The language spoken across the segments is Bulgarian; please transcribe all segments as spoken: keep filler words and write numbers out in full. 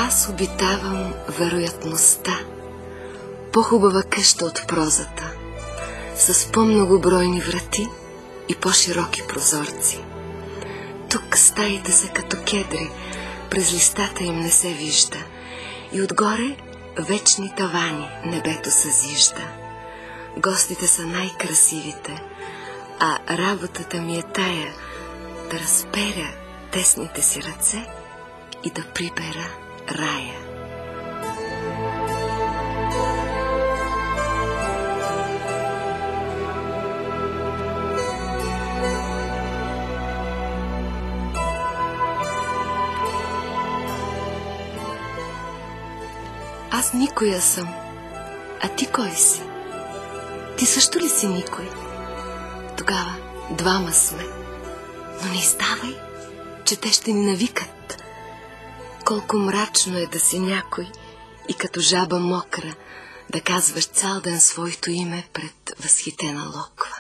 Аз обитавам вероятността, по-хубава къща от прозата, с по-многобройни врати и по-широки прозорци. Тук стаите са като кедри, през листата им не се вижда, и отгоре вечни тавани небето съзижда. Гостите са най-красивите, а работата ми е тая да разперя тесните си ръце и да прибера рая. Аз никоя съм, а ти кой си? Ти също ли си никой? Тогава двама сме, но не издавай, че те ще ни навикат. Колко мрачно е да си някой и като жаба мокра да казваш цял ден своето име пред възхитена локва.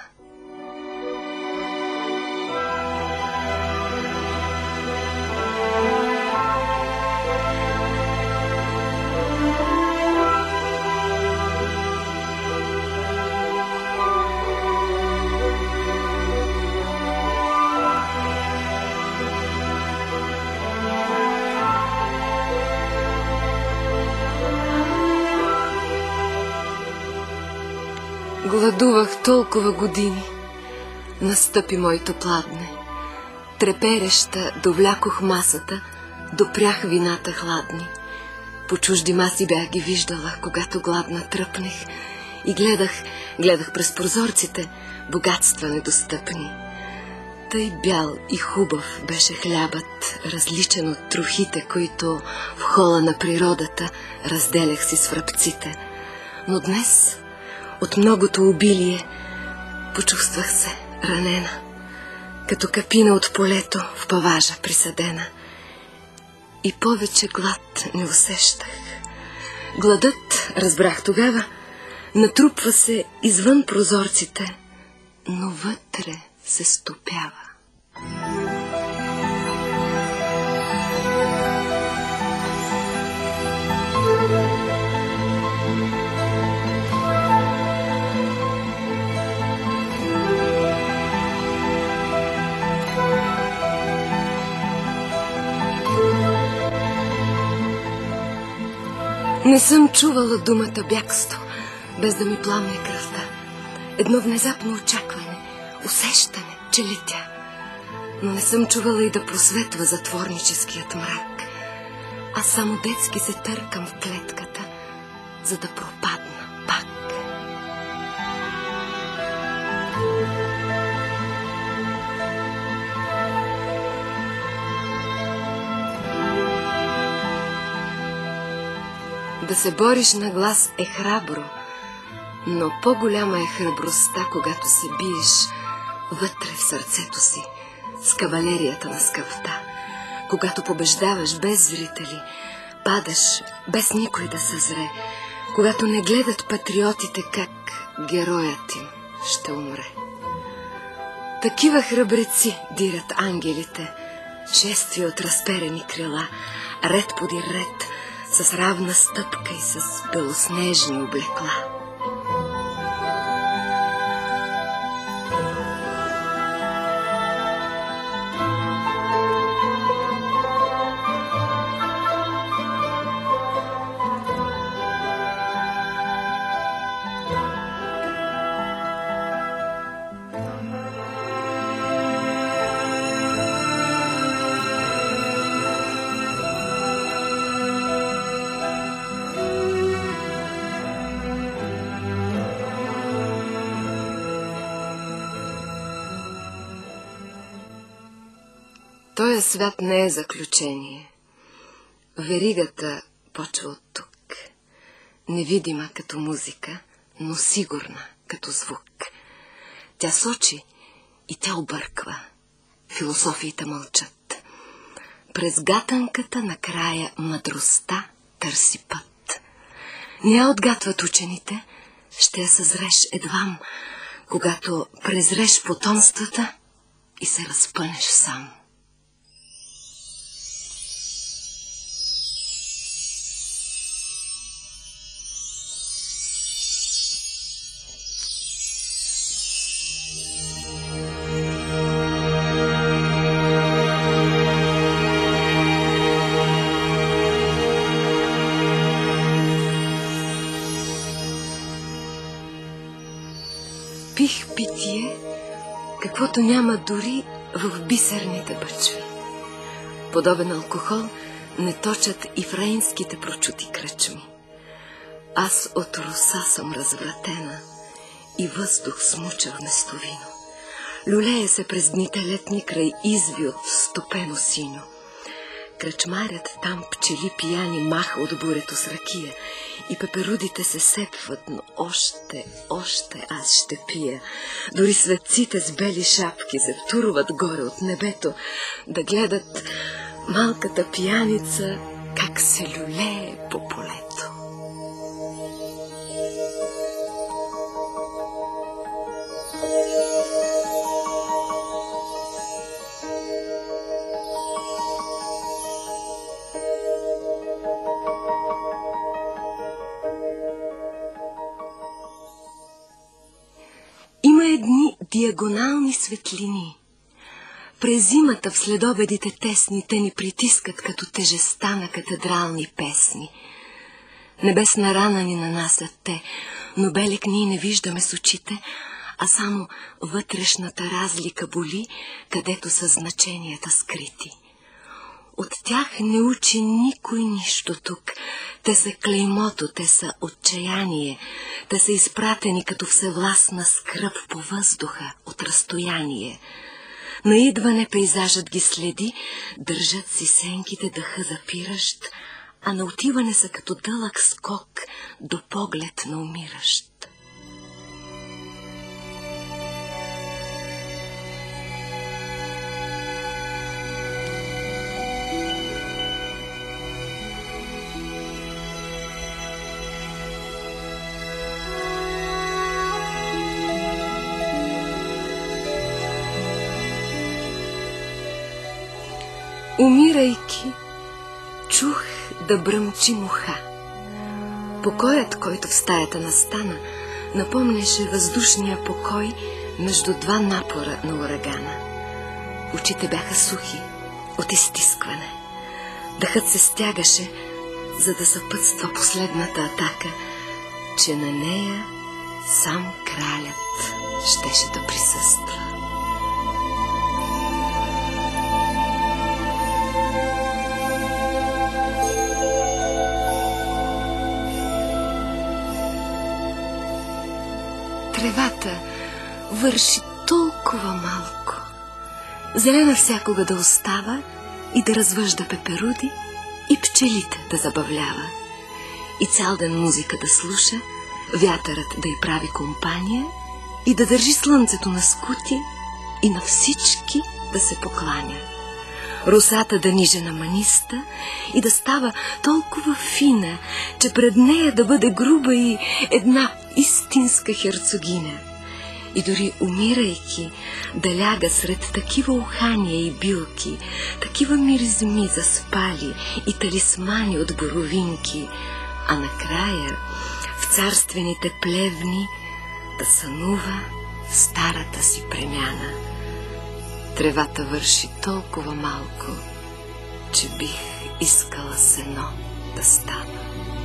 Гладувах толкова години, настъпи моето пладне. Трепереща довлякох масата, допрях вината хладни. По чужди маси бях ги виждала, когато гладна тръпнех, и гледах, гледах през прозорците богатства недостъпни. Тъй бял и хубав беше хлябът, различен от трохите, които в хола на природата разделях си с врабците. Но днес, от многото обилие, почувствах се ранена, като капина от полето в паважа присадена. И повече глад не усещах. Гладът, разбрах тогава, натрупва се извън прозорците, но вътре се стопява. Не съм чувала думата бягство, без да ми пламне кръвта. Едно внезапно очакване, усещане, че летя. Но не съм чувала и да просветва затворническият мрак. Аз само детски се търкам в клетката, за да пропадна пак. Да се бориш на глас е храбро, но по-голяма е храбростта, когато се биеш вътре в сърцето си с кавалерията на скъвта, когато побеждаваш без зрители, падаш без никой да съзре, когато не гледат патриотите как героят им ще умре. Такива храбреци дират ангелите, шествие от разперени крила, ред подир ред, с равна стъпка и с белоснежни облекла. Тоя свят не е заключение. Веригата почва от тук. Невидима като музика, но сигурна като звук. Тя сочи и тя обърква. Философиите мълчат. През гатанката накрая мъдростта търси път. Не я отгатват учените, ще я съзреш едвам, когато презреш потомствата и се разпънеш сам. каквото няма дори в бисерните бъчви. Подобен алкохол не точат и в рейнските прочути кръчми. Аз от роса съм развратена и въздух смуча в нестовино. Люлея се през дните летни край изви от стопено синьо. Кръчмарят там пчели пияни маха от бурето с ракия и пеперудите се сепват, но още, още аз ще пия. Дори светците с бели шапки се турват горе от небето да гледат малката пияница как се люлее по полето. Има едни диагонални светлини. През зимата в следобедите тесни те ни притискат като тежеста на катедрални песни. Небесна рана ни нанасят те, но белег ние не виждаме с очите, а само вътрешната разлика боли, където са значенията скрити. От тях не учи никой нищо тук. Те са клеймото, те са отчаяние, те са изпратени като всевластна скръб по въздуха от разстояние. На идване пейзажът ги следи, държат си сенките дъха запиращ, а на отиване са като дълъг скок до поглед на умиращ. Умирайки, чух да бръмчи муха. Покоят, който в стаята настана, напомняше въздушния покой между два напора на урагана. Очите бяха сухи от изтискване. Дъхът се стягаше, за да съпътства последната атака, че на нея сам кралят щеше да присъства. Тревата върши толкова малко. Зелена всякога да остава и да развъжда пеперуди и пчелите да забавлява. И цял ден музика да слуша, вятърът да й прави компания и да държи слънцето на скути и на всички да се покланя. Росата да ниже на маниста и да става толкова фина, че пред нея да бъде груба и една истинска херцогиня. И дори умирайки да ляга сред такива ухания и билки, такива миризми заспали и талисмани от боровинки, а накрая в царствените плевни да сънува в старата си премяна. Тревата върши толкова малко, че бих искала сено да стана.